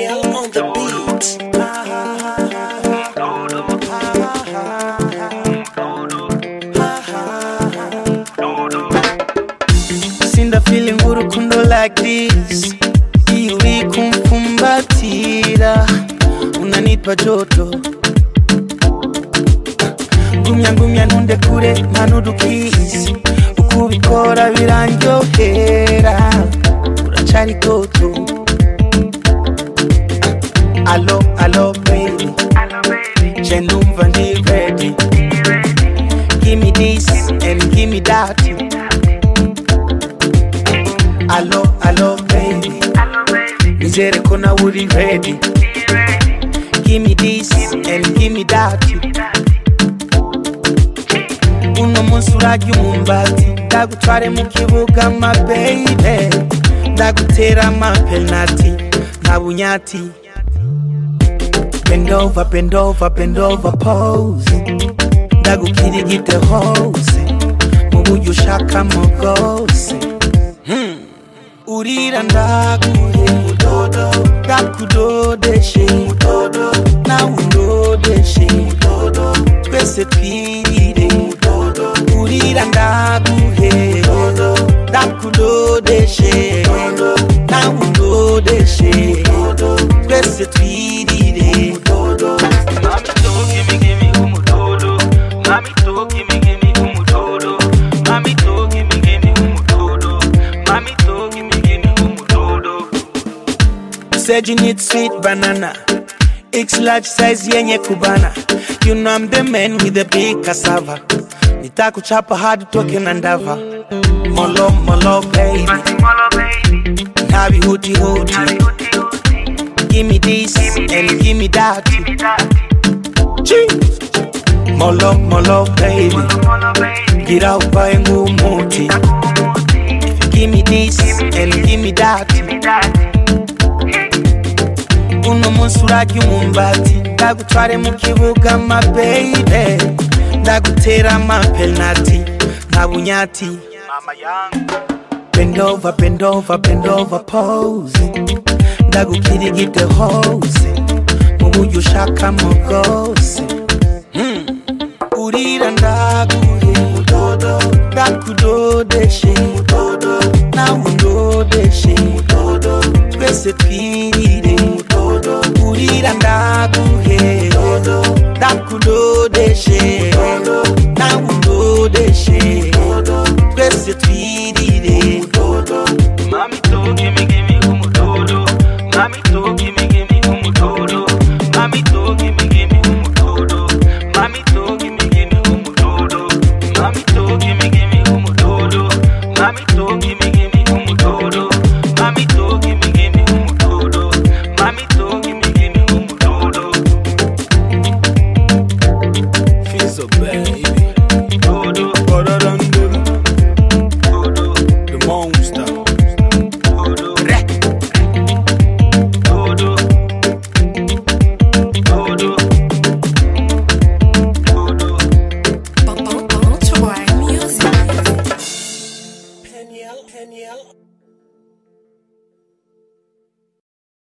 L on the beat. Sinda feeling urukundo like this. Iyo uri kumfumbatira unanipa joto. Gumya ntunde kure ntanudukisi. Uko ubikora birandyohera. Uracari toto. Allo baby. Je numva ndi ready. Give me this and give me that. Allo baby. Nizere ko nawe uri ready. Give me this and give me that. Uno munsi urarya umumbati. Ndagutware mu kibuga my baby. Ndagutera ama penalty. Nta bunyati. Bend over, pose. Ndagukirigite hose. Mu buryo ushakamo bwose. Urira ndaguhe mudodo. Ndakudodeshe mudodo. Nawe undodeshe mudodo. Twese twirire mudodo. Urira ndaguhe mudodo. Ndakudodeshe mudodo. Nawe undodeshe mudodo. Twese twirire mudodo. Mami to gimme umudodo. Mami to gimme umudodo. Mami to gimme umudodo. Mami to gimme umudodo. Said you need sweet banana. X large size yenye kubana. You know I'm the man with the big cassava. Nitakuchapa hadi toke na ndava. Molo baby. Nabi huti. Give me this and give me that. Molo baby. Get out by ngumuti. Give me this and give me that. Uno munsi urarya umumbati. Ndagutware mu kibuga my baby. Ndagutera ama penalty. Nta bunyati. Mama young. Bend over, pose. Ndagukirigite hose. Mu buryo ushakamo bwose. Urira ndaguhe mudodo. Ndakudodeshe mudodo. Nawe undodeshe mudodo. Twese twirire mudodo. Urira ndaguhe mudodo. Ndakudodeshe mudodo. Nawe undodeshe mudodo. Twese twirire mudodo. Mami to gimme umudodo. Mami to gimme umudodo. Mami to gimme umudodo. Mami to gimme umudodo. Mami to gimme umudodo. Mami to gimme